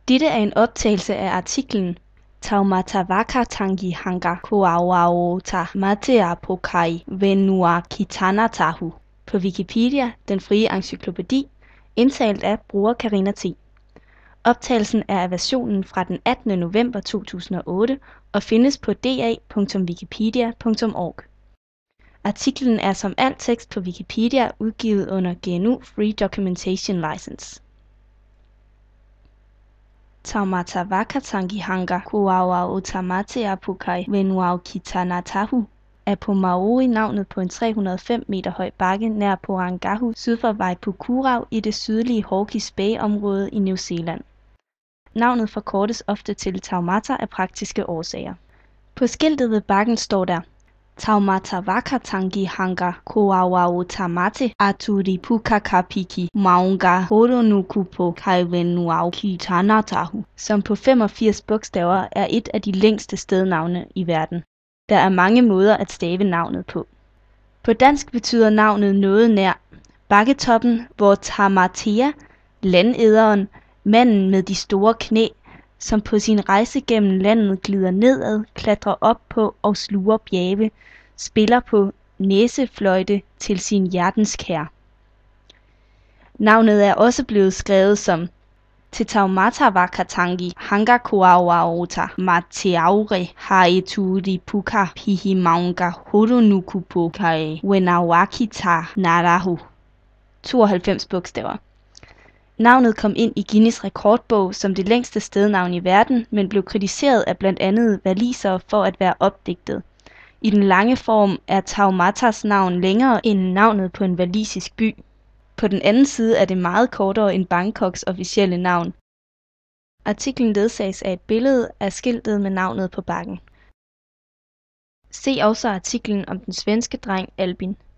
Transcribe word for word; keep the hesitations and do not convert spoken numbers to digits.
Dette er en optagelse af artiklen Taumatawakatangi-hanga Koauaota Mateapokai Wenua Kitanatahu på Wikipedia, den frie encyklopædi, indtalt af bruger Karina T. Optagelsen er af versionen fra den attende november to tusind og otte og findes på d a punktum wikipedia punktum org. Artiklen er som al tekst på Wikipedia udgivet under G N U Free Documentation License. Taumatawakatangi-hanga Koauaota Mateapokai Wenua Kitanatahu er på maori navnet på en tre hundrede og fem meter høj bakke nær Porangahu syd for Waipukurau i det sydlige Hawke's Bay-område i New Zealand. Navnet forkortes ofte til Taumata af praktiske årsager. På skiltet ved bakken står der Taumatawakatangi-hanga Koauaota Mate Aturipukakapiki Maunga Horonukupo Kai Wenua Kitanatahu, som på femogfirs bogstaver er et af de længste stednavne i verden. Der er mange måder at stave navnet på. På dansk betyder navnet noget nær bakketoppen, hvor Tamatea, landæderen, manden med de store knæ, som på sin rejse gennem landet glider nedad, klatrer op på og sluger bjerge, spiller på næsefløjte til sin hjertens kær. Navnet er også blevet skrevet som Te Taumatawakatangi Hanga Koauaota Mateaure Haeturipuka Pihi Maunga Horonukupo Kai Wenawakita Narahu. tooghalvfems bogstaver. Navnet kom ind i Guinness rekordbog som det længste stednavn i verden, men blev kritiseret af blandt andet walisere for at være opdigtet. I den lange form er Taumatas navn længere end navnet på en walisisk by. På den anden side er det meget kortere end Bangkoks officielle navn. Artiklen ledsages af et billede af skiltet med navnet på bakken. Se også artiklen om den svenske dreng Albin.